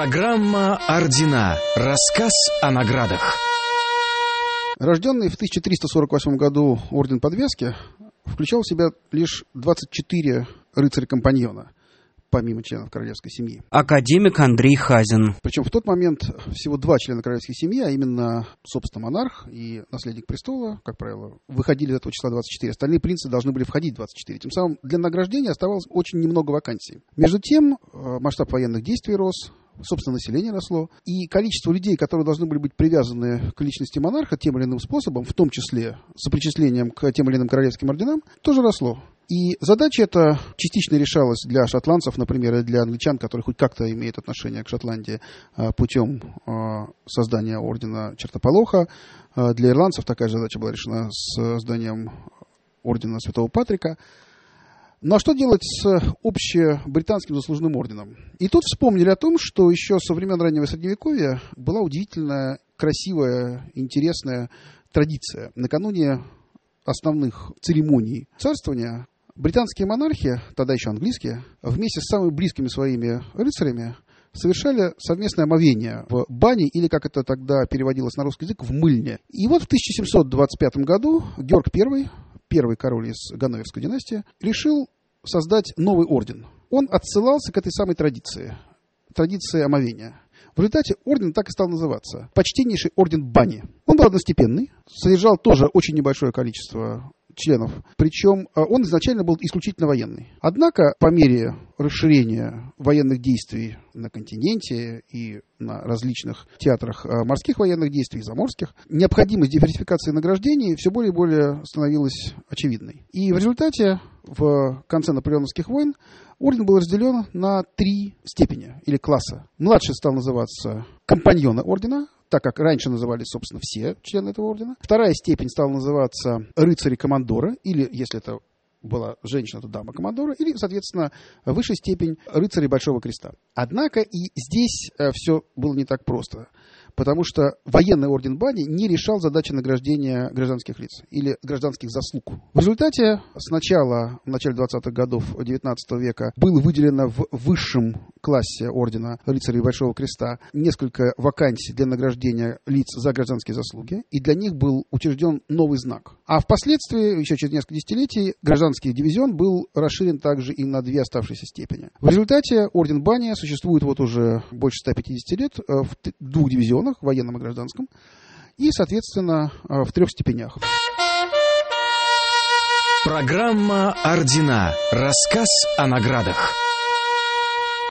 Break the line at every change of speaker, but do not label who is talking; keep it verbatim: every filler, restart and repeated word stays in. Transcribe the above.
Программа «Ордена». Рассказ о наградах.
Рожденный в тысяча триста сорок восьмом году орден Подвязки включал в себя лишь двадцать четыре рыцаря-компаньона, помимо членов королевской семьи.
Академик Андрей Хазин.
Причем в тот момент всего два члена королевской семьи, а именно, собственно, монарх и наследник престола, как правило, выходили из этого числа двадцать четыре. Остальные принцы должны были входить в двадцать четыре. Тем самым для награждения оставалось очень немного вакансий. Между тем, масштаб военных действий рос, собственно, население росло, и количество людей, которые должны были быть привязаны к личности монарха тем или иным способом, в том числе с причислением к тем или иным королевским орденам, тоже росло. И задача эта частично решалась для шотландцев, например, и для англичан, которые хоть как-то имеют отношение к Шотландии, путем создания ордена Чертополоха. Для ирландцев такая задача была решена с созданием ордена Святого Патрика. Ну а что делать с общебританским заслуженным орденом? И тут вспомнили о том, что еще со времен раннего Средневековья была удивительная, красивая, интересная традиция. Накануне основных церемоний царствования британские монархи, тогда еще английские, вместе с самыми близкими своими рыцарями совершали совместное омовение в бане, или, как это тогда переводилось на русский язык, в мыльне. И вот в тысяча семьсот двадцать пятом году Георг I, первый король из Ганноверской династии, решил создать новый орден. Он отсылался к этой самой традиции, традиции омовения. В результате орден так и стал называться. Почтеннейший орден бани. Он был одностепенный, содержал тоже очень небольшое количество членов. Причем он изначально был исключительно военный. Однако, по мере расширения военных действий на континенте и на различных театрах морских военных действий, заморских, необходимость диверсификации награждений все более и более становилась очевидной. И в результате, в конце наполеоновских войн, орден был разделен на три степени или класса. Младший стал называться компаньоны ордена, так как раньше назывались, собственно, все члены этого ордена. Вторая степень стала называться рыцари-командоры, или, если это была женщина, то дама-командора, или, соответственно, высшая степень рыцарей Большого Креста. Однако и здесь все было не так просто, потому что военный орден бани не решал задачи награждения гражданских лиц или гражданских заслуг. В результате сначала, в начале двадцатых годов девятнадцатого века, было выделено в высшем классе ордена рыцарей Большого Креста несколько вакансий для награждения лиц за гражданские заслуги, и для них был учрежден новый знак. А впоследствии, еще через несколько десятилетий, гражданский дивизион был расширен также и на две оставшиеся степени. В результате орден бани существует вот уже больше ста пятидесяти лет в двух дивизионах, военном и гражданском, и, соответственно, в трех степенях.
Программа «Ордена». Рассказ о наградах.